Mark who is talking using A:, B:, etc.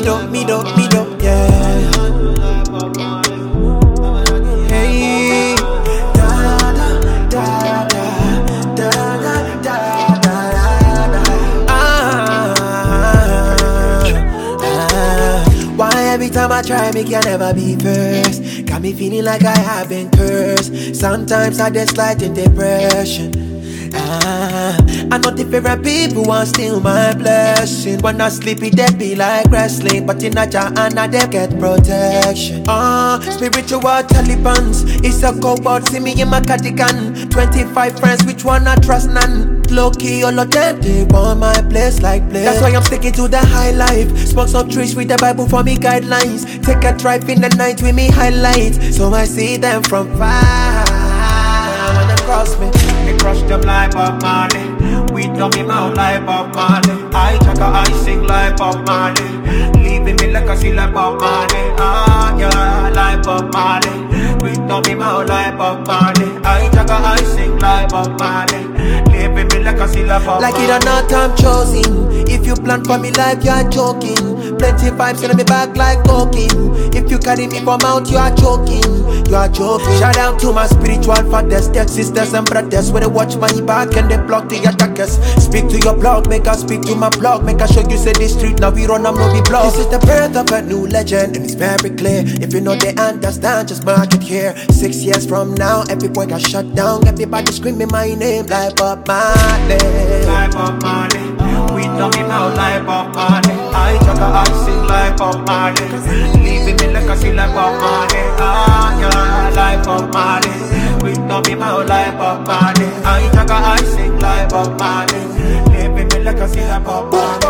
A: yeah. Hey, da da da da da da da da. Why every time I try, me can never be first? Got me feeling like I have been cursed. Sometimes I just slide in depression. I know different people want steal my blessing. When I sleep, it be like wrestling, but in a jar and I get protection. Spiritual Talibans, it's a cobalt, see me in my cardigan. 25 friends, which one I trust none. Low key, all of them, they want my place like place. That's why I'm sticking to the high life. Smoke some trees with the Bible for me guidelines. Take a drive in the night with me highlights, so I see them from far. When they cross me, they crush them like Bob Marley. We dumb him out like Bob Marley. I chaka, I sing like Bob Marley. Leaving me like a sea like Bob Marley. Yeah, like Bob Marley. We dumb him out like Bob Marley. I chaka, I sing like Bob Marley. Leaving me like a sea like Bob Marley. Like it or not, I'm chosen. If you plan for me like you're joking. Plenty vibes gonna be back like cocaine. If you carry me from out, you are joking. You are joking. Shout out to my spiritual fathers, their sisters and brothers. When they watch my back and they block the attackers. Speak to your blog, make us speak to my blog. Make us show you say this street, now we run, I'm no be blog. This is the birth of a new legend, and it's very clear. If you know they understand, just mark it here. 6 years from now, every boy got shut down. Everybody screaming my name like Bob Marley. Like Bob Marley. We know me now like Bob Marley. I chaka, I sing like Bob Marley. Leaving me like I see like Bob Marley. Yeah, like Bob Marley. We know me now like Bob Marley. I chaka, I sing like Bob Marley. Leaving me like I see like Bob Marley.